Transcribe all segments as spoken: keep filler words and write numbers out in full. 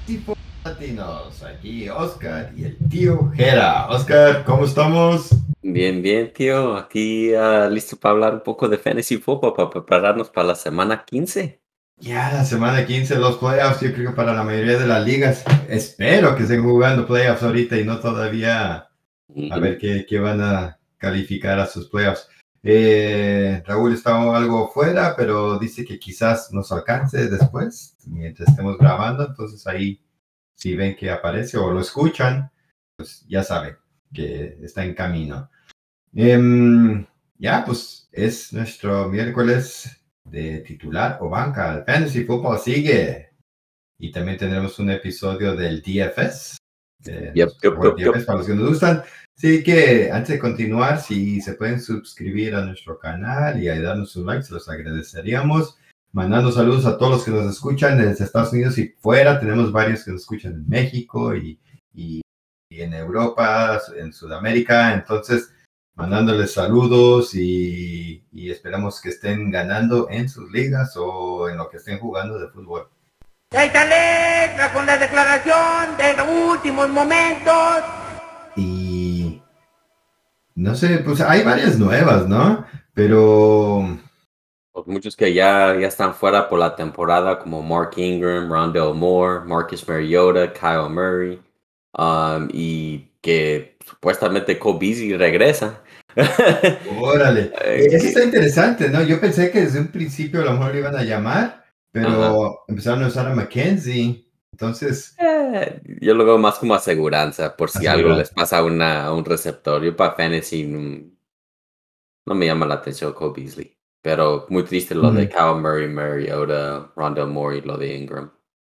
Tipo Latinos, aquí Oscar y el tío Jera. Oscar, ¿cómo estamos? Bien, bien, tío. Aquí ah, listo para hablar un poco de fantasy football, para prepararnos para la semana quince. Ya la semana quince, los playoffs, yo creo que para la mayoría de las ligas, espero que estén jugando playoffs ahorita y no todavía a ver Ujú. qué, qué van a calificar a sus playoffs. Eh, Raúl está algo fuera, pero dice que quizás nos alcance después, mientras estemos grabando, entonces ahí si ven que aparece o lo escuchan, pues ya saben que está en camino. Em, ya, pues es nuestro miércoles de titular o banca. El Fantasy Football sigue. Y también tendremos un episodio del D F S. De Yep, nuestro yep, juego de yep, yep. D F S para los que nos gustan. Así que antes de continuar, si se pueden suscribir a nuestro canal y ayudarnos sus likes, los agradeceríamos. Mandando saludos a todos los que nos escuchan desde Estados Unidos y fuera. Tenemos varios que nos escuchan en México y, y, y en Europa, en Sudamérica. Entonces, mandándoles saludos y, y esperamos que estén ganando en sus ligas o en lo que estén jugando de fútbol. Ya está Alexa con la declaración de los últimos momentos. Y no sé, pues hay varias nuevas, ¿no? Pero Pues muchos que ya, ya están fuera por la temporada, como Mark Ingram, Rondell Moore, Marcus Mariota, Kyle Murray, um, y que supuestamente Cole Beasley regresa. órale, Eh, eso está que- interesante, ¿no? Yo pensé que desde un principio a lo mejor le iban a llamar, ajá. pero empezaron a usar a McKenzie, entonces, Eh, yo lo veo más como aseguranza, por si algo les aseguranza. pasa a, una, a un receptor. Yo para fantasy no, no me llama la atención Cole Beasley. Pero muy triste lo de Ujú. Kyle Murray, Mariota, Rondell Moore y lo de Ingram.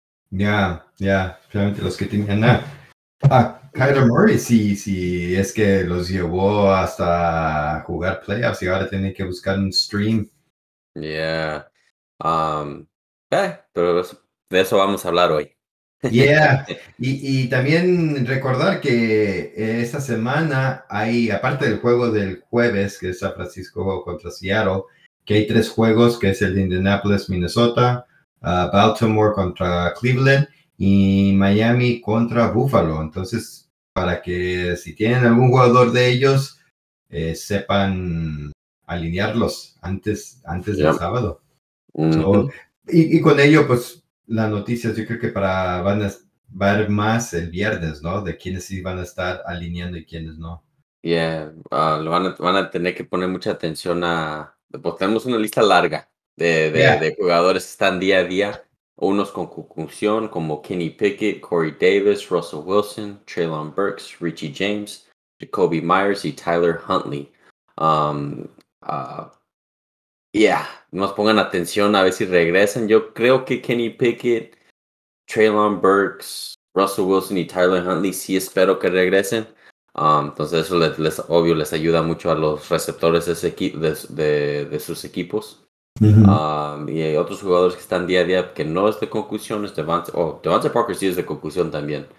Ya, ya, realmente los que tenían a, a Kyler Murray, sí, sí, es que los llevó hasta jugar playoffs y ahora tienen que buscar un stream. Yeah. Um, eh, pero eso- de eso vamos a hablar hoy. Yeah, y, y también recordar que eh, esta semana hay, aparte del juego del jueves, que es San Francisco contra Seattle, que hay tres juegos, que es el de Indianapolis, Minnesota, uh, Baltimore contra Cleveland y Miami contra Buffalo. Entonces, para que si tienen algún jugador de ellos, eh, sepan alinearlos antes, antes del Yep. sábado. So, Ujú. y, y con ello, pues, las noticias, yo creo que para van a va a haber más el viernes, ¿no? De quiénes sí van a estar alineando y quiénes no. Yeah, ah, lo van a, van a tener que poner mucha atención a... Pues tenemos una lista larga de, de, Yeah. de jugadores que están día a día, unos con concusión como Kenny Pickett, Corey Davis, Russell Wilson, Traylon Burks, Richie James, Jacoby Myers y Tyler Huntley. Um, ah, yeah, nos pongan atención a ver si regresan. Yo creo que Kenny Pickett, Traylon Burks, Russell Wilson y Tyler Huntley sí espero que regresen. Um, entonces eso les, les- obvio les ayuda mucho a los receptores de, ese equi- de, de- de sus equipos. Ujú. Um, y hay otros jugadores que están día a día que no es de concusión, es Devante, oh, Devante Parker sí es de concusión también.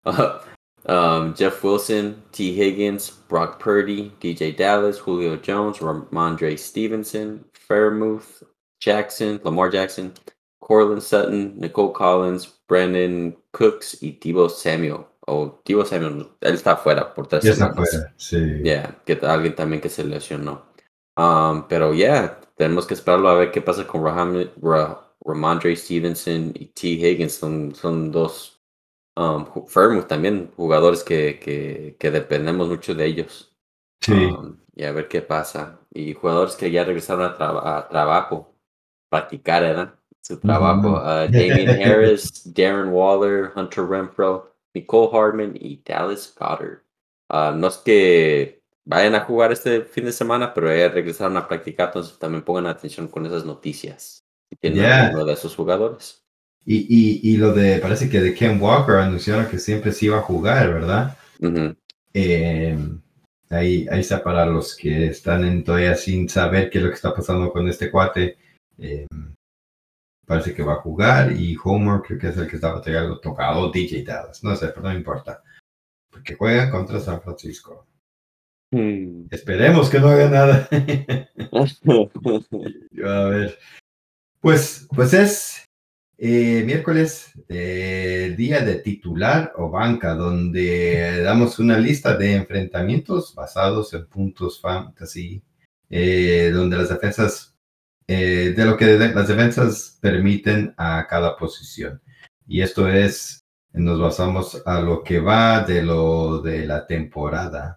Um, Jeff Wilson, T. Higgins, Brock Purdy, D J Dallas, Julio Jones, Ramondre Stevenson, Fairmouth Jackson, Lamar Jackson, Cortland Sutton, Nicole Collins, Brandon Cooks y Deebo Samuel. O Deebo Samuel, él está fuera por tres Ya está semanas. afuera, sí. Yeah, que alguien también que se lesionó. Um, pero yeah, tenemos que esperarlo a ver qué pasa con Raham, Ra, Ramondre Stevenson y T. Higgins. Son, son dos um, ju- Fairmouth también, jugadores que, que, que dependemos mucho de ellos. Sí. Um, y a ver qué pasa. Y jugadores que ya regresaron a, traba- a trabajo, practicar, ¿verdad? Su trabajo. Ujú. Uh, Damian Harris, Darren Waller, Hunter Renfro, Nicole Hardman y Dallas Goddard. Ah, no es que vayan a jugar este fin de semana, pero ya regresaron a practicar, entonces también pongan atención con esas noticias. Si tienen Ya. alguno de esos jugadores. Y, y, y lo de, parece que de Ken Walker anunciaron que siempre se iba a jugar, ¿verdad? Ujú. Eh, ahí, ahí está para los que están en todavía sin saber qué es lo que está pasando con este cuate. Eh, parece que va a jugar y Homer creo que es el que estaba algo tocado, D J Dallas, no sé, pero no importa, porque juegan contra San Francisco. Hmm. Esperemos que no haga nada. A ver, pues, pues es Eh, miércoles, eh, día de titular o banca, donde damos una lista de enfrentamientos basados en puntos fantasy, eh, donde las defensas, eh, de lo que de- las defensas permiten a cada posición. Y esto es, nos basamos a lo que va de lo de la temporada.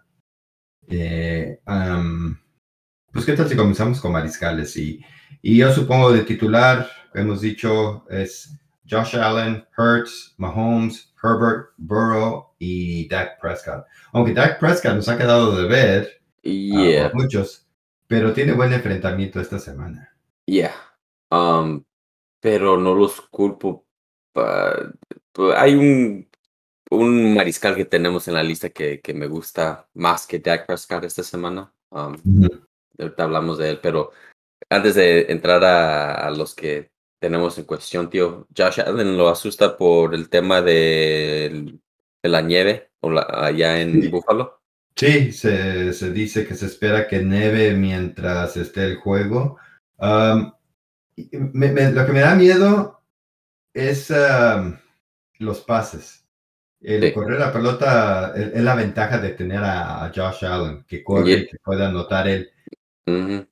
Eh, um, pues, ¿qué tal si comenzamos con mariscales? Y, y yo supongo de titular, hemos dicho, es Josh Allen, Hurts, Mahomes, Herbert, Burrow y Dak Prescott. Aunque Dak Prescott nos ha quedado de ver uh, Yeah, por muchos, pero tiene buen enfrentamiento esta semana. yeah. Um, pero no los culpo. pa- pa- hay un, un mariscal que tenemos en la lista que, que me gusta más que Dak Prescott esta semana. Um, Ujú. ahorita hablamos de él, pero antes de entrar a, a los que tenemos en cuestión, tío, Josh Allen lo asusta por el tema de, de la nieve o la- allá en Sí, Buffalo. sí, se, se dice que se espera que neve mientras esté el juego. Um, y me- me- lo que me da miedo es um, los pases. El Sí. correr la pelota es, es la ventaja de tener a, a Josh Allen, que corre y Ye- que puede anotar él, ujú,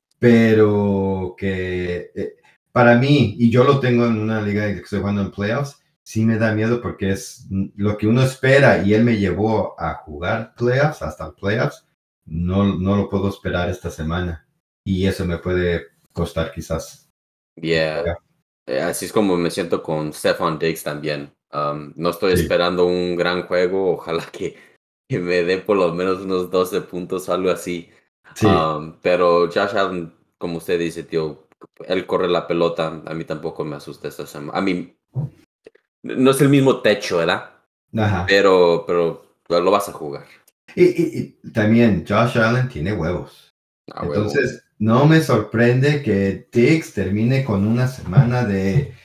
pero que eh, para mí, y yo lo tengo en una liga que estoy jugando en playoffs, sí me da miedo porque es lo que uno espera y él me llevó a jugar playoffs, hasta el playoffs, no, no lo puedo esperar esta semana y eso me puede costar quizás. yeah. Eh, Así es como me siento con Stephon Diggs también. Um, no estoy Sí, esperando un gran juego. Ojalá que, que me dé por lo menos unos doce puntos o algo así. sí, Um, pero Josh Allen, como usted dice, tío, él corre la pelota. A mí tampoco me asusta esta semana. A mí no es el mismo techo, ¿verdad? ajá. Pero, pero, pero lo vas a jugar. Y, y- y también Josh Allen tiene huevos. A huevo. Entonces, no me sorprende que Diggs termine con una semana de,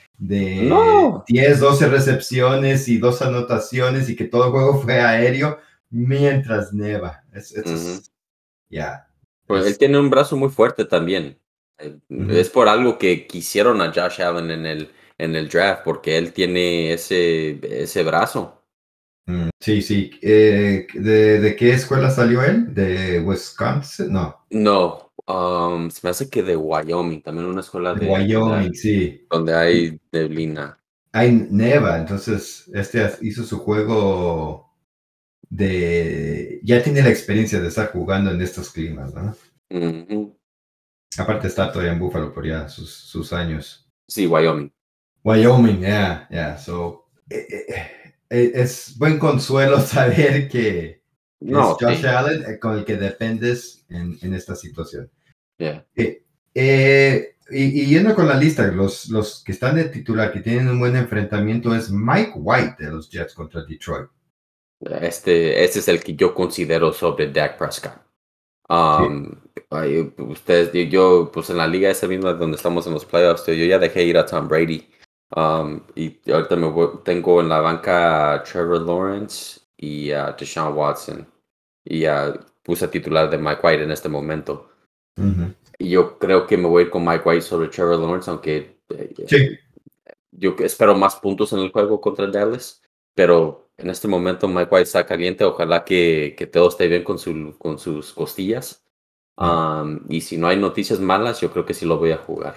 de No. diez, doce recepciones y dos anotaciones y que todo el juego fue aéreo mientras neva. Es, es, Ujú. es- ya. Pues él es- tiene un brazo muy fuerte también. Eh, ujú. Es por algo que quisieron a Josh Allen en el, en el draft, porque él tiene ese, ese brazo. Mm, sí, sí. Eh, ¿de, de qué escuela salió él? ¿De Wisconsin? No, No, um, se me hace que de Wyoming, también una escuela de de donde, hay- Wyoming, sí. donde hay neblina. Hay neva, entonces este hizo su juego de, ya tiene la experiencia de estar jugando en estos climas, ¿no? Ujú. Aparte está todavía en Buffalo por ya sus, sus años. Sí, Wyoming. Wyoming, yeah, yeah, so, eh, eh, eh, es buen consuelo saber que es No, Josh sí. Allen eh, con el que dependes en, en esta situación. Yeah. Eh, eh, y, y yendo con la lista, los, los que están de titular, que tienen un buen enfrentamiento, es Mike White de los Jets contra Detroit. Este, este es el que yo considero sobre Dak Prescott. Sí. Um, ay, ustedes, yo, yo, pues en la liga esa misma donde estamos en los playoffs, yo ya dejé ir a Tom Brady. Um, y ahorita me voy- tengo en la banca a Trevor Lawrence y a Deshaun Watson. Y a, puse a titular de Mike White en este momento. Ujú. Y yo creo que me voy a ir con Mike White sobre Trevor Lawrence, aunque eh, Sí. yo espero más puntos en el juego contra Dallas. Pero en este momento Mike White está caliente. Ojalá que, que todo esté bien con, su, con sus costillas. Mm. Um, y si no hay noticias malas, yo creo que sí lo voy a jugar.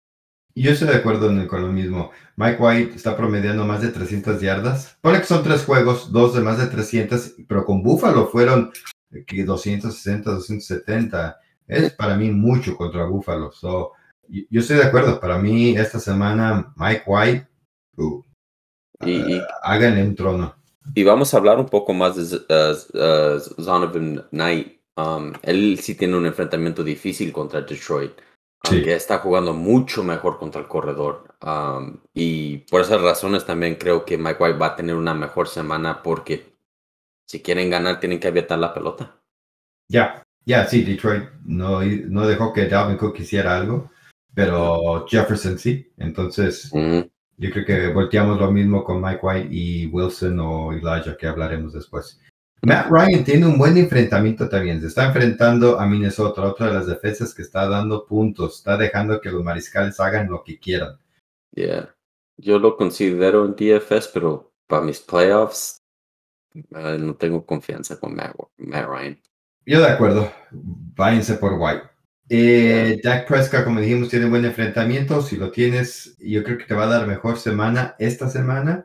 Yo estoy de acuerdo en- con lo mismo. Mike White está promediando más de trescientas yardas. Pone que son tres juegos, dos de más de trescientas, pero con Buffalo fueron eh, que doscientos sesenta, doscientos setenta. Es para mí mucho contra Buffalo. So, yo, yo estoy de acuerdo. Para mí esta semana Mike White, uh, uh, Y, y, háganle un trono. y vamos a hablar un poco más de Z- uh, uh, Zonovan Knight. Um, él sí tiene un enfrentamiento difícil contra Detroit, Sí. aunque está jugando mucho mejor contra el corredor. Um, y por esas razones también creo que Mike White va a tener una mejor semana porque si quieren ganar tienen que aventar la pelota. Ya, ya, sí, Detroit no, no dejó que Dalvin Cook hiciera algo, pero Jefferson sí. Entonces, Ujú. yo creo que volteamos lo mismo con Mike White y Wilson o Elijah, que hablaremos después. Matt Ryan tiene un buen enfrentamiento también. Se está enfrentando a Minnesota, otra de las defensas que está dando puntos, está dejando que los mariscales hagan lo que quieran. Yeah. Yo lo considero en D F S, pero para mis playoffs uh, no tengo confianza con Matt, Matt Ryan. Yo de acuerdo. Váyanse por White. Yeah. Eh, Dak Prescott, como dijimos, tiene buen enfrentamiento. Si lo tienes, yo creo que te va a dar mejor semana esta semana,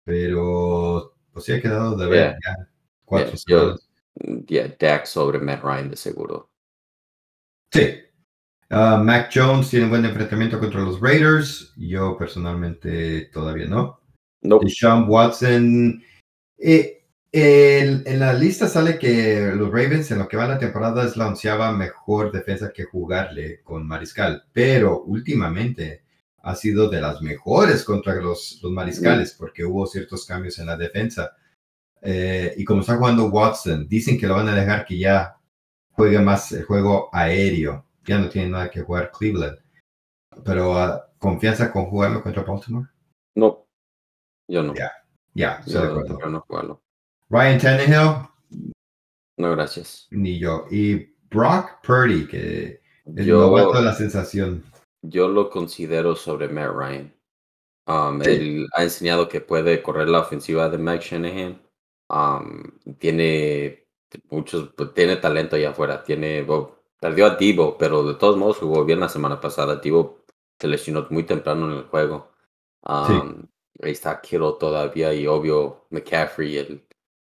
pero pues sí ha quedado de ver Yeah. ya cuatro Yeah. Yo, semanas. yeah, Dak sobre Matt Ryan de seguro. Sí. Uh, Mac Jones tiene buen enfrentamiento contra los Raiders. Yo personalmente todavía no. Nope. Deshaun Watson. Eh, el- en la lista sale que los Ravens en lo que va la temporada es la onceava mejor defensa que jugarle con Mariscal, pero últimamente ha sido de las mejores contra los, los Mariscales porque hubo ciertos cambios en la defensa. Eh, y como está jugando Watson, dicen que lo van a dejar que ya juegue más el juego aéreo. Ya no tiene nada que jugar Cleveland. Pero uh, confianza con jugarlo contra Baltimore. No, yo no. Ya, ya, estoy de Yo acuerdo. prefiero no jugarlo. Ryan Tannehill, No, gracias. ni yo. Y Brock Purdy, que el Yo, novato de la sensación. yo lo considero sobre Matt Ryan. Um, Sí. Él ha enseñado que puede correr la ofensiva de Mike Shanahan. Um, tiene muchos, pues, tiene talento allá afuera. Tiene, bueno, perdió a Debo, pero de todos modos jugó bien la semana pasada. Debo se lesionó muy temprano en el juego. Sí. Um, Ahí está Kittle todavía y obvio McCaffrey, el,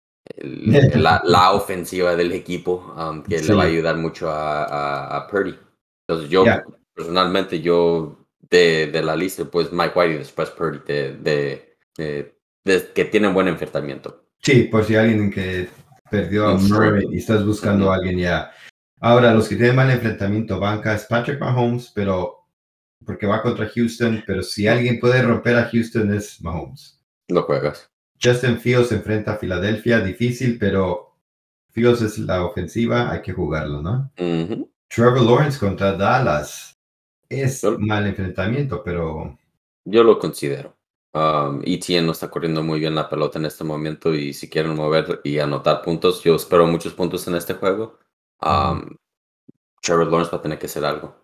el- el- la, la ofensiva del equipo, um, que le va a Sí. ayudar mucho a, a, a Purdy. Entonces yo, Ya. personalmente, yo de, de la lista, pues Mike White y después Purdy, de, de, de- de- que tienen buen enfrentamiento. Sí, por si alguien que perdió a Un Murray stream. y estás buscando Ujú. a alguien ya. Ahora, los que tienen mal enfrentamiento banca es Patrick Mahomes, pero porque va contra Houston, pero si alguien puede romper a Houston es Mahomes. Lo juegas. Justin Fields se enfrenta a Filadelfia, difícil, pero Fields es la ofensiva, hay que jugarlo, ¿no? Ujú. Trevor Lawrence contra Dallas. Es Yo, mal enfrentamiento, pero yo lo considero. Um, E T N no está corriendo muy bien la pelota en este momento y si quieren mover y anotar puntos, yo espero muchos puntos en este juego. Um, Trevor Lawrence va a tener que hacer algo.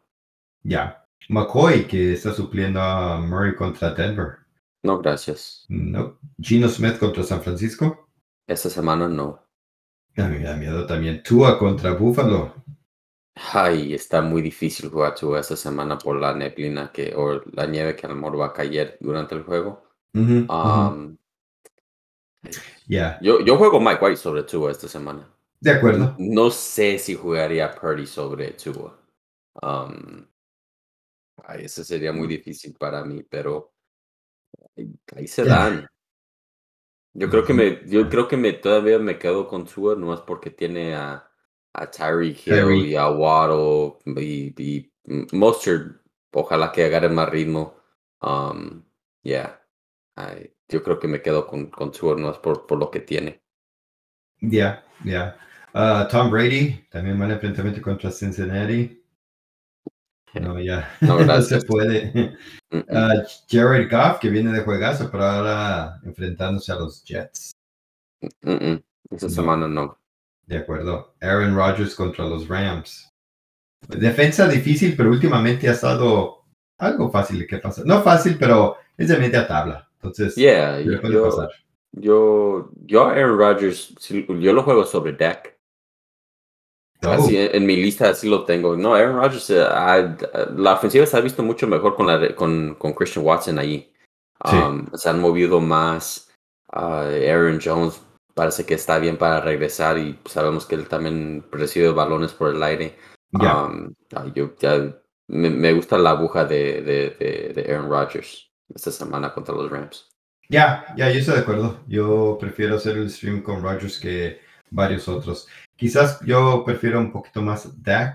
ya. McCoy, que está supliendo a Murray contra Denver. No, gracias. No. Gino Smith contra San Francisco. Esta semana no. A mí me da miedo también. Tua contra Buffalo. Ay, está muy difícil jugar tú esta semana por la neblina que, o la nieve que a lo mejor va a caer durante el juego. Ujú, ujú. Um, Ya, yo, yo juego Mike White sobre Tua esta semana. de No, acuerdo. no sé si jugaría Purdy sobre Tua. Um, ay, eso sería muy difícil para mí, pero ahí, ahí se Ya. dan. Yo creo que me, yo creo que me todavía me quedo con Tua, no es porque tiene a, a Tyreek Hill Tyreek. y a Waddle y, y Mostert, ojalá que agarre más ritmo. Um, yeah, I- yo creo que me quedo con, con Tua, no es por, por lo que tiene. Ya, ya. Ah, Tom Brady, también mal enfrentamiento contra Cincinnati. No, ya. No, No se gracias. puede. Mm, mm, Ah, Jared Goff, que viene de juegazo, pero ahora enfrentándose a los Jets. mm, mm. Esta No. semana no. De acuerdo. Aaron Rodgers contra los Rams. Defensa difícil, pero últimamente ha estado algo fácil que pasa. No fácil, pero es de media tabla. Entonces, Yeah, se le puede yo, pasar. yo, yo a Aaron Rodgers, sí, yo lo juego sobre Dak. Así Oh, en, en mi lista así lo tengo. No, Aaron Rodgers, eh, ha- la ofensiva se ha visto mucho mejor con, la, de- con, con Christian Watson ahí. sí. Um, se han movido más. Ah, Aaron Jones parece que está bien para regresar y sabemos que él también recibe balones por el aire. Ya. Um, ah, yo ya me, me gusta la aguja de, de, de, de Aaron Rodgers esta semana contra los Rams. Ya, ya, yo estoy de acuerdo. Yo prefiero hacer el stream con Rodgers que varios otros. Quizás yo prefiero un poquito más Dak,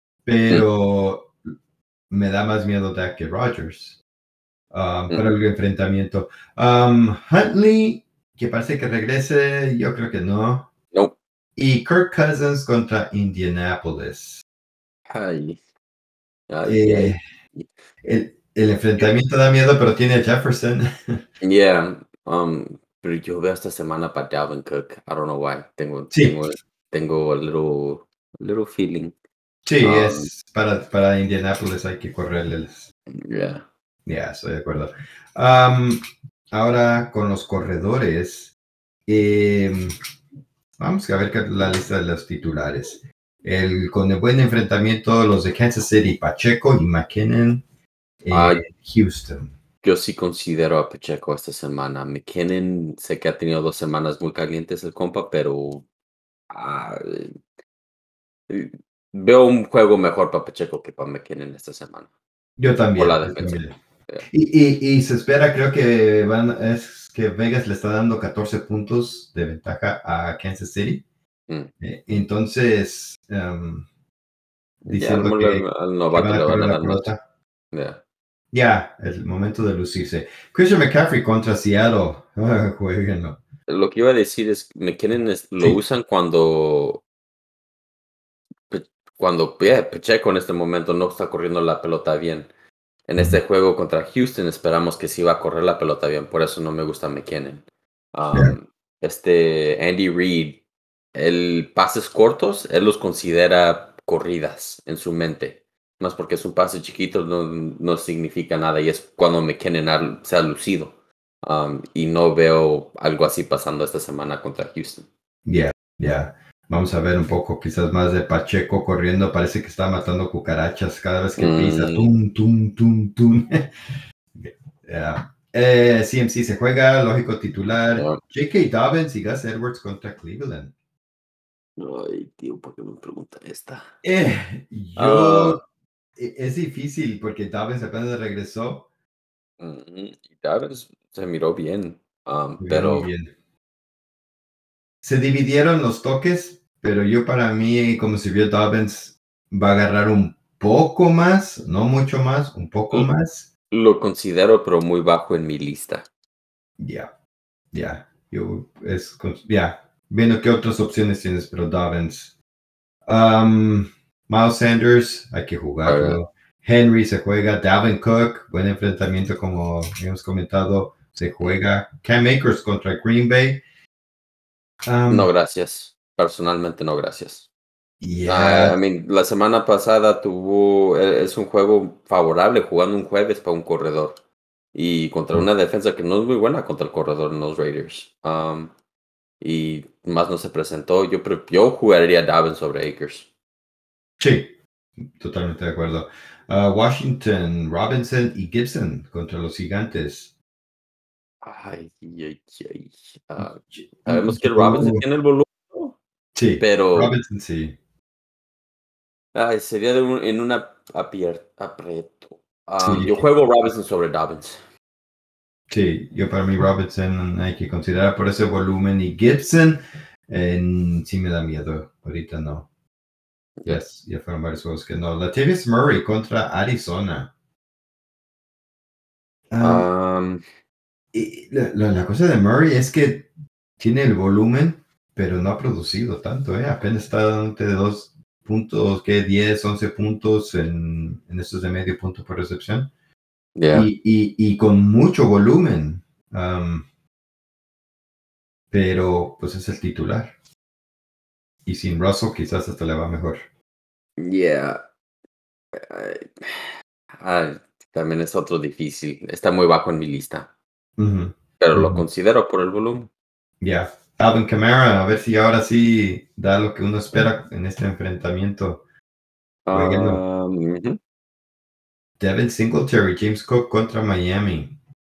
pero me da más miedo Dak que Rodgers. Um, para el enfrentamiento. Um, Huntley, que parece que regrese, yo creo que no. No. Y Kirk Cousins contra Indianapolis. Ay, ay, Eh, ay. el, el enfrentamiento da miedo, pero tiene a Jefferson. Yeah, um, pero yo veo esta semana para Dalvin Cook. I don't know why. Tengo, Sí. tengo, tengo a little, little feeling. Sí, Um, es para, para Indianapolis hay que correrles. Yeah. Ya, yeah, estoy de acuerdo. Um, ahora con los corredores, eh, vamos a ver la lista de los titulares. El, con el buen enfrentamiento, los de Kansas City, Pacheco y McKinnon, eh, Ah, Houston. Yo sí considero a Pacheco esta semana. McKinnon, sé que ha tenido dos semanas muy calientes el compa, pero ah, eh, veo un juego mejor para Pacheco que para McKinnon esta semana. Yo Por también. la yo defensa. también. Yeah. Y, y, y se espera, creo que van, es que Vegas le está dando catorce puntos de ventaja a Kansas City. Mm. Eh, entonces, um, diciendo Ya, que, al que novato van a le van correr a la dar más. pelota. Yeah. Ya, el momento de lucirse. Christian McCaffrey contra Seattle. Ah, jueguenlo. Lo que iba a decir es que McKinnon es- lo Sí. usan cuando Pe- cuando yeah, Pacheco en este momento no está corriendo la pelota bien. En Ujú. este juego contra Houston esperamos que sí va a correr la pelota bien, por eso no me gusta McKinnon. Um, Yeah. Este Andy Reid, el pases cortos, él los considera corridas en su mente. Más porque es un pase chiquito no, no significa nada y es cuando McKinnon ha- se ha lucido. Um, y no veo algo así pasando esta semana contra Houston. Ya, ya. Vamos a ver un poco quizás más de Pacheco corriendo. Parece que está matando cucarachas cada vez que pisa. Mm, Tum, tum, tum, tum. Yeah. Eh, C M C se juega, lógico titular. yeah. J K. Dobbins y Gus Edwards contra Cleveland. Ay, tío, ¿por qué me pregunta esta? Eh, yo, Ah, e- es difícil porque Dobbins apenas regresó. mm, y Davis se miró bien, um, Se vio muy pero bien. Se dividieron los toques, pero yo para mí, como se vio Dobbins, va a agarrar un poco más, no mucho más, un poco l- más. lo considero, pero muy bajo en mi lista. Ya, ya. Yo, es, con- ya. Viendo qué otras opciones tienes, pero Dobbins. Um, Miles Sanders, hay que Ah, jugarlo. Henry se juega. Dalvin Cook, buen enfrentamiento, como hemos comentado, se juega. Cam Akers contra Green Bay. Um, no, gracias. Personalmente, no, gracias. yeah, Ah, I mean, la semana pasada tuvo, e- es un juego favorable jugando un jueves para un corredor y contra una defensa que no es muy buena contra el corredor en los Raiders. Um, y más no se presentó. Yo, pre- yo jugaría Davin sobre Akers. sí, totalmente de acuerdo. Uh, Washington, Robinson y Gibson contra los Gigantes. Ay, ay, ay. Ah, Yo- sabemos que Robinson tiene el volumen, sí, pero Robinson sí. ay, sería de un- en una apier- aprieto. Ah, Sí, yo juego Robinson sobre Dobbins. sí, yo para mí Robinson hay que considerar por ese volumen y Gibson eh, sí me da miedo, ahorita no. Ya. Yes, ya fueron varios juegos que no. Latavius Murray contra Arizona. Ah, Um, y la, la- la cosa de Murray es que tiene el volumen, pero no ha producido tanto, ¿eh? Apenas está dándote de dos puntos, que diez, once puntos en, en estos de medio punto por recepción. yeah. Y, y, y con mucho volumen. Um, pero pues es el titular. Y sin Russell quizás hasta le va mejor. Yeah. Ay, ay, también es otro difícil. Está muy bajo en mi lista, Ujú, pero lo ujú. considero por el volumen. Ya. Alvin Kamara, a ver si ahora sí da lo que uno espera en este enfrentamiento. Jueguenlo. Um, ujú. Devin Singletary, James Cook contra Miami.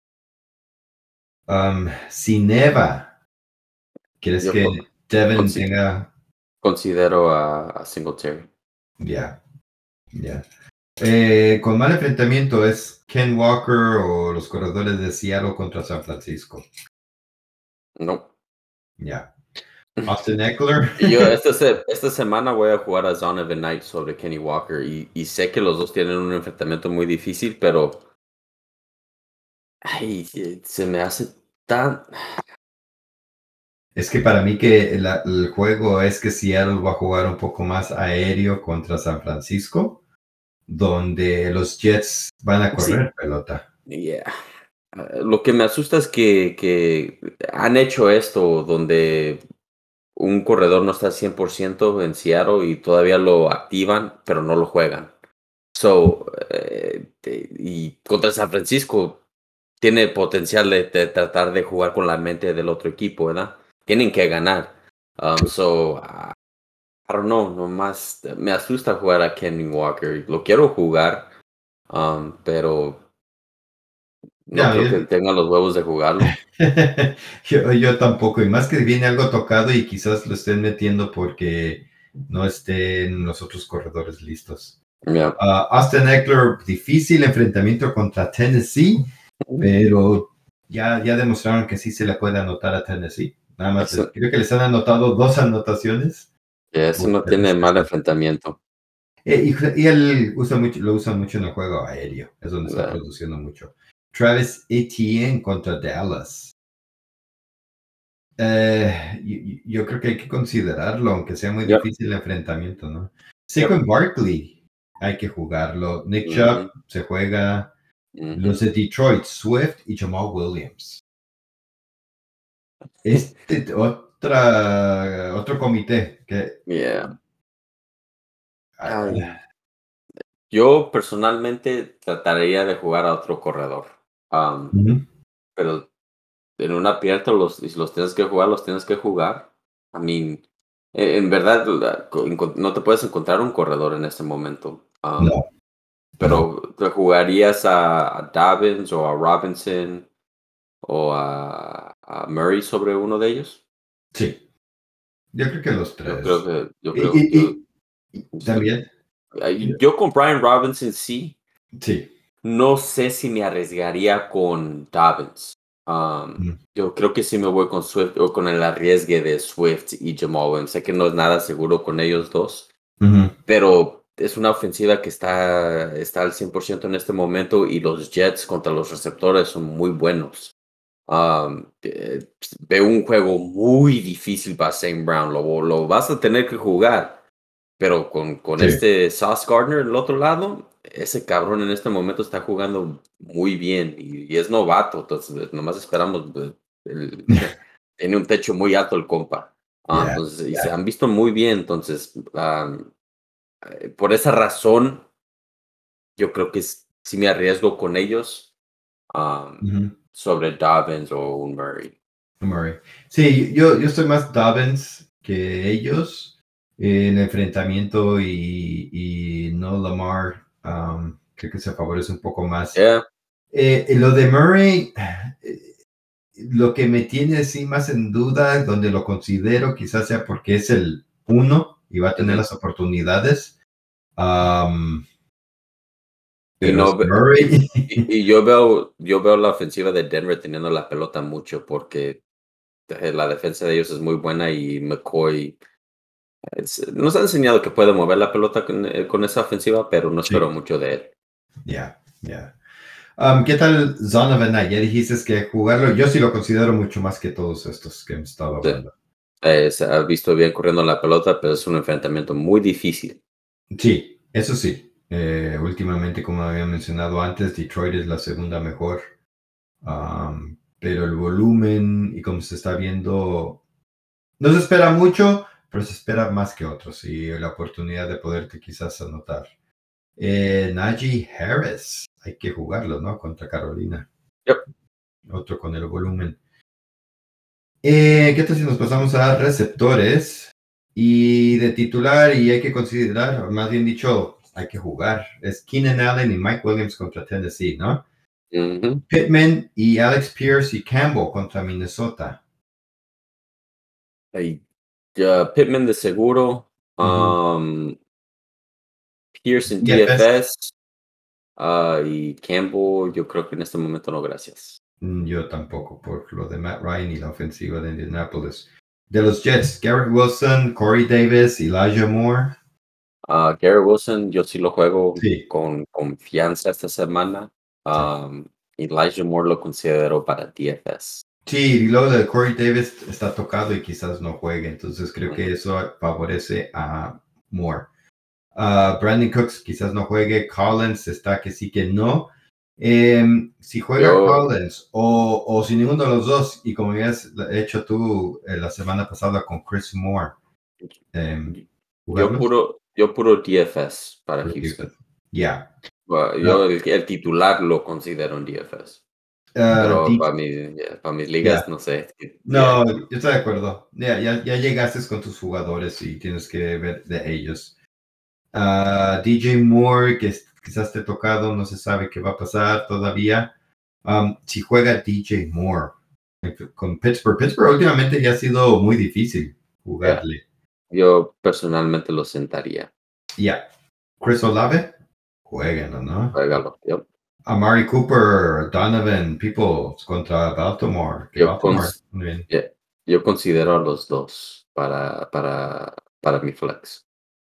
Um, si neva, ¿quieres Yo que con- Devin consi- tenga? considero a, a Singletary. Ya, ya. Eh, con mal enfrentamiento es Ken Walker o los corredores de Seattle contra San Francisco. No. Ya. Austin Eckler. Yo esta, se- esta semana voy a jugar a Zonovan Knight sobre Kenny Walker y, y sé que los dos tienen un enfrentamiento muy difícil, pero ay, se se me hace tan... Es que para mí que el, el juego es que Seattle va a jugar un poco más aéreo contra San Francisco, donde los Jets van a Sí, correr pelota. yeah. Ah, lo que me asusta es que, que han hecho esto donde un corredor no está cien por ciento en Seattle y todavía lo activan, pero no lo juegan. So, eh, te- y contra San Francisco tiene potencial de, de tratar de jugar con la mente del otro equipo, ¿verdad? Tienen que ganar. Um, so, uh, I don't know, nomás me asusta jugar a Kenny Walker. Lo quiero jugar, um, pero no Ya, creo que yo, tenga los huevos de jugarlo. yo, yo tampoco, y más que viene algo tocado y quizás lo estén metiendo porque no estén los otros corredores listos. Yeah. Uh, Austin Eckler, difícil enfrentamiento contra Tennessee, pero ya, ya demostraron que sí se le puede anotar a Tennessee. Nada más, Eso, creo que les han anotado dos anotaciones. yeah, eso no tiene mal enfrentamiento. Eh, y, y él usa mucho, lo usa mucho en el juego aéreo, es donde está Yeah. produciendo mucho. Travis Etienne contra Dallas. Eh, yo, yo creo que hay que considerarlo, aunque sea muy Yep. difícil el enfrentamiento, ¿no? Saquon Barkley, hay que jugarlo. Nick Mhm. Chubb se juega. Mhm. Los de Detroit, Swift y Jamal Williams. Este otra, otro comité que Yeah. ah, Ay, yo personalmente trataría de jugar a otro corredor. Um, ujú, pero en una abierta los, si los tienes que jugar, los tienes que jugar. I mean, en, en verdad la- co- encon- no te puedes encontrar un corredor en este momento. Um, no, no, pero ¿te jugarías a, a Dobbins o a Robinson o a, a Murray sobre uno de ellos? sí, yo creo que los Yo creo tres. que, yo Y, creo, y- yo, y- y también, Ay, yo con Brian Robinson sí. sí, No sé si me arriesgaría con Dobbins. Um, mm, yo creo que sí me voy con Swift o con el arriesgue de Swift y Jamal Williams. Sé que no es nada seguro con ellos dos, ujú, pero es una ofensiva que está, está al cien por ciento en este momento y los Jets contra los receptores son muy buenos. Um, eh, veo un juego muy difícil para Saint Brown. Lo, lo vas a tener que jugar. Pero con, con sí, este Sauce Gardner del otro lado, ese cabrón en este momento está jugando muy bien y, y es novato, entonces nomás esperamos. eh, el- tiene un techo muy alto el compa. Ah, ya, entonces, y se ya, han visto muy bien, entonces, um, eh, por esa razón, yo creo que s- sí me arriesgo con ellos um, ujú, sobre Dobbins o un Murray. Murray. Sí, yo, yo soy más Dobbins que ellos en enfrentamiento y, y no Lamar. um, creo que se favorece un poco más. Yeah. Eh, lo de Murray, eh, lo que me tiene así más en duda, donde lo considero quizás sea porque es el uno y va a tener Ujú. las oportunidades. um, Y pero es no ve- Murray. y, y yo veo yo veo la ofensiva de Denver teniendo la pelota mucho porque eh, la defensa de ellos es muy buena y McCoy es- nos ha enseñado que puede mover la pelota con, eh, con esa ofensiva, pero no espero Sí, mucho de él. ya, ya. Um, ¿qué tal Zonovan? Ya dijiste que jugarlo, yo sí lo considero mucho más que todos estos que hemos estado Sí. hablando. Eh, se ha visto bien corriendo la pelota, pero es un enfrentamiento muy difícil. Sí, eso sí. Eh, últimamente, como había mencionado antes, Detroit es la segunda mejor. Um, pero el volumen y como se está viendo, no se espera mucho, pero se espera más que otros y la oportunidad de poderte quizás anotar. Eh, Najee Harris, hay que jugarlo, ¿no? Contra Carolina. Yep. Otro con el volumen. Eh, ¿qué tal si nos pasamos a receptores? Y de titular, y hay que considerar, más bien dicho, hay que jugar. Es Keenan Allen y Mike Williams contra Tennessee, ¿no? Ujú. Pittman y Alex Pierce y Campbell contra Minnesota. Ahí, ya, Pittman de seguro, Ujú. um, Pierce en D F S, D F S ah, y Campbell, yo creo que en este momento no, gracias. mm, yo tampoco, por lo de Matt Ryan y la ofensiva de Indianapolis. De los Jets, Garrett Wilson, Corey Davis, Elijah Moore. Ah, Garrett Wilson, yo sí lo juego Sí, con confianza esta semana. sí. Um, Elijah Moore lo considero para D F S. Sí, y luego de Corey Davis está tocado y quizás no juegue, entonces creo que Ujú. eso favorece a Moore. Uh, Brandon Cooks quizás no juegue, Collins está que sí que no. Em, si juega Yo, Collins o, o si ninguno de los dos, y como habías hecho tú eh, la semana pasada con Chris Moore, em, yo ¿jugarlos? puro, yo puro D F S para Houston. Ya. Well, yo el, el titular lo considero en D F S. Uh, Pero D- para, mi, yeah, para mis ligas, yeah. no sé. No, Yeah. yo estoy de acuerdo. Ya, ya, ya llegaste con tus jugadores y tienes que ver de ellos. Uh, D J Moore, que es- quizás te ha tocado, no se sabe qué va a pasar todavía. Um, si juega D J Moore eh, con Pittsburgh, Pittsburgh últimamente ya ha sido muy difícil jugarle. Yo personalmente lo sentaría. Ya. Yeah. Chris Olave, jueguenlo, ¿no? Juégalo. Yep. Amari Cooper, Donovan, Peoples contra Baltimore. Que Yo, Baltimore, cons- muy bien. yeah, yo considero a los dos para, para, para mi flex.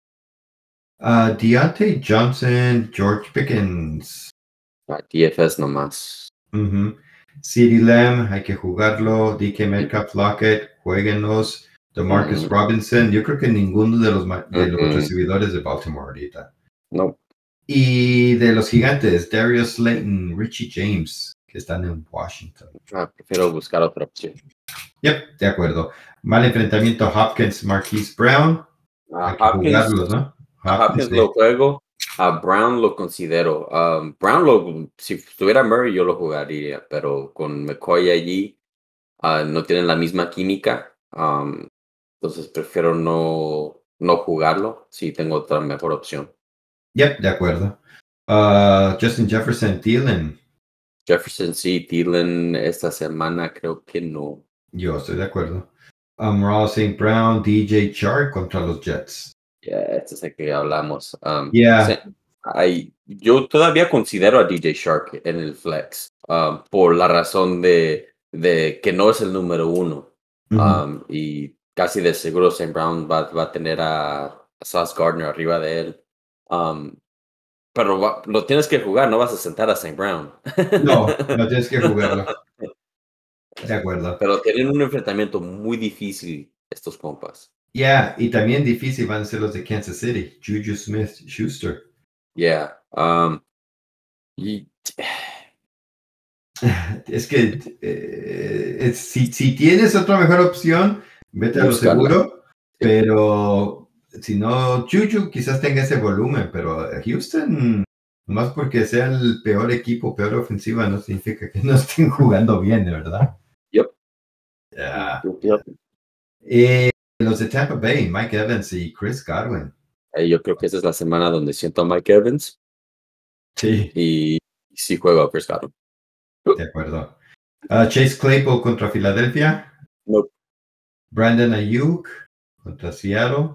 Uh, Deontay Johnson, George Pickens. Uh, D F S nomás. Uh-huh. CeeDee Lamb, hay que jugarlo. D K Metcalf, Lockett, jueguenlos. DeMarcus Uh-huh. Robinson, yo creo que ninguno de los, ma- de los Uh-huh. recibidores de Baltimore ahorita. No. Y de los gigantes, Darius Slayton, Richie James, que están en Washington. Ah, prefiero buscar otra opción. Yep, de acuerdo. Mal enfrentamiento, Hopkins, Marquise Brown. Uh, Hay que Hopkins, jugarlos, ¿no? a Hopkins sí. lo juego. A Brown lo considero. Um, Brown, lo, si estuviera Murray, yo lo jugaría, pero con McCoy allí uh, no tienen la misma química. Um, entonces prefiero no, no jugarlo si tengo otra mejor opción. Yep, de acuerdo. Uh, Justin Jefferson, Thielen. Jefferson sí, Thielen esta semana creo que no. Yo estoy de acuerdo. Um, Ross Saint Brown, D J Chark contra los Jets. Ya, yeah, este es el que hablamos. Um, Yeah. se, hay, yo todavía considero a D J Shark en el flex um, por la razón de, de que no es el número uno. Uh-huh. Um, y casi de seguro Saint Brown va, va a tener a, a Sauce Gardner arriba de él. Um, pero va, lo tienes que jugar, no vas a sentar a Saint Brown. No, no tienes que jugarlo. De acuerdo. Pero tienen un enfrentamiento muy difícil estos compas. Yeah, y también difícil van a ser los de Kansas City, Juju Smith-Schuster. Yeah. Um, y, es que eh, es, si, si tienes otra mejor opción, vete a lo Buscarla. seguro, pero si no, Juju quizás tenga ese volumen, pero Houston, más porque sea el peor equipo, peor ofensiva, no significa que no estén jugando bien, de verdad. Yep. Yeah. Yep. Eh, los de Tampa Bay, Mike Evans y Chris Godwin. Eh, yo creo que esa es la semana donde siento a Mike Evans. Sí. Y sí juego a Chris Godwin. De acuerdo. Uh, Chase Claypool contra Filadelfia. Nope. Brandon Ayuk contra Seattle.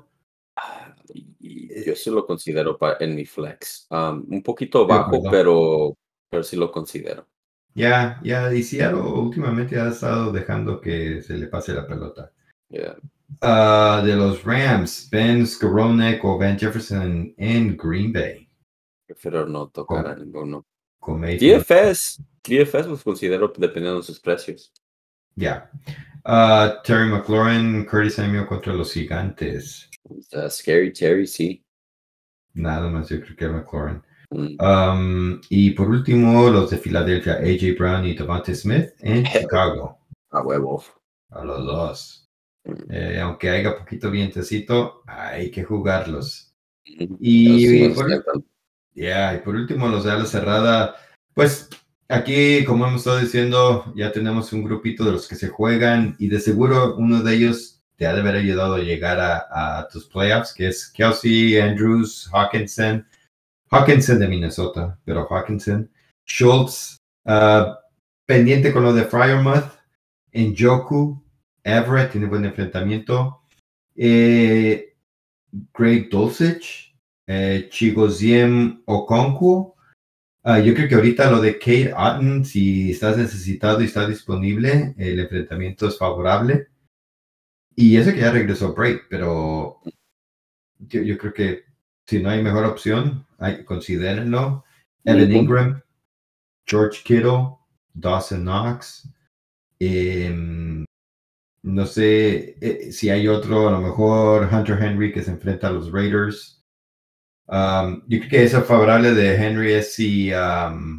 Y yo sí lo considero pa, en mi flex. Um, un poquito bajo, pero, pero sí lo considero. Ya, yeah, ya, yeah, y Seattle últimamente ha estado dejando que se le pase la pelota. Yeah. Uh, de los Rams, Ben Skowronek o Van Jefferson en Green Bay. Prefiero no tocar con, a ninguno. Con D F S, D F S los considero dependiendo de sus precios. Ya. Yeah. Uh, Terry McLaurin, Curtis Samuel contra los Gigantes. Uh, Scary Terry, sí. Nada más, yo creo que McLaurin. Mm. Um, y por último, los de Filadelfia, A J Brown y Devontae Smith en Chicago. A huevo. A los dos. Eh, aunque haya poquito vientecito, hay que jugarlos. Mm-hmm. Y, y, por, yeah, y por último, los de ala cerrada, pues aquí, como hemos estado diciendo, ya tenemos un grupito de los que se juegan y de seguro uno de ellos te ha de haber ayudado a llegar a, a tus playoffs, que es Kelsey, Andrews, Hawkinson, Hawkinson de Minnesota, pero Hawkinson, Schultz, uh, pendiente con lo de Freiermuth, Njoku, Everett tiene buen enfrentamiento, eh, Greg Dulcich, eh, Chigoziem Okonkwo. Uh, yo creo que ahorita lo de Cade Otton, si estás necesitado y está disponible, el enfrentamiento es favorable. Y eso que ya regresó break, pero yo, yo creo que si no hay mejor opción, hay, considérenlo. Evan Ingram, George Kittle, Dawson Knox. Eh, no sé eh, si hay otro, a lo mejor Hunter Henry que se enfrenta a los Raiders. Um, yo creo que eso favorable de Henry es si um,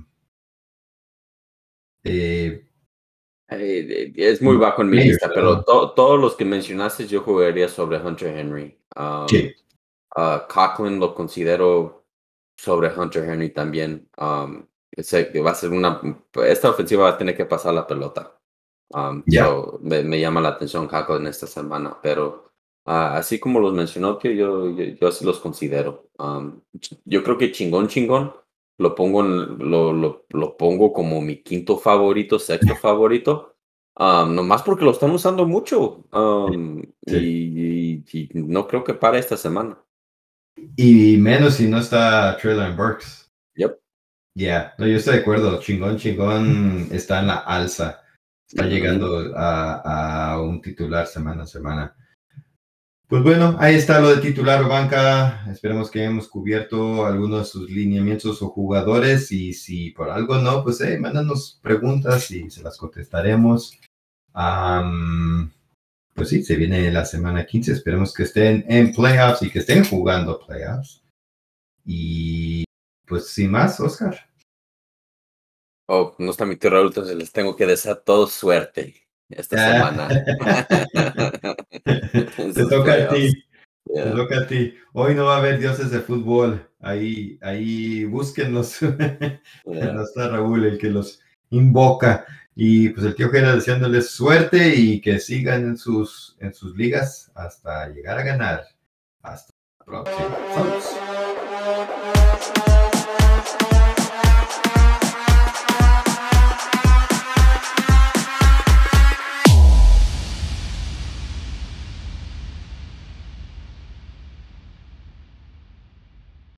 eh, eh, es muy bajo en mi lista, pero to, todos los que mencionaste yo jugaría sobre Hunter Henry. Um, sí. uh, Coughlin lo considero sobre Hunter Henry también. Um, sé que va a ser una, esta ofensiva va a tener que pasar la pelota. Um, Ya. so, me, me llama la atención Kako en esta semana, pero uh, así como los mencionó, que yo, yo, yo sí los considero. Um, yo creo que chingón, chingón, lo pongo, en- lo, lo, lo pongo como mi quinto favorito, sexto favorito, um, nomás porque lo están usando mucho um, Sí. y, y- y no creo que pare esta semana. Y menos si no está Treylon Burks. Yep. Ya, no, yo estoy de acuerdo. Chingón, chingón está en la alza. Está Ujú. llegando a, a un titular semana a semana. Pues bueno, ahí está lo de titular o banca. Esperemos que hayamos cubierto algunos de sus lineamientos o jugadores. Y si por algo no, pues hey, mándanos preguntas y se las contestaremos. Am, pues sí, se viene la semana quince. Esperemos que estén en playoffs y que estén jugando playoffs. Y pues sin más, Oscar. Oh, no está mi tío Raúl, entonces les tengo que desear todo suerte esta Ah. semana. En Te sus toca a playoffs. ti, te Yeah. toca a ti. Hoy no va a haber dioses de fútbol. Ahí, ahí búsquenlos. Yeah. No está Raúl el que los invoca. Y pues el tío Jera deseándoles suerte y que sigan en sus, en sus ligas hasta llegar a ganar. Hasta la próxima. Saludos.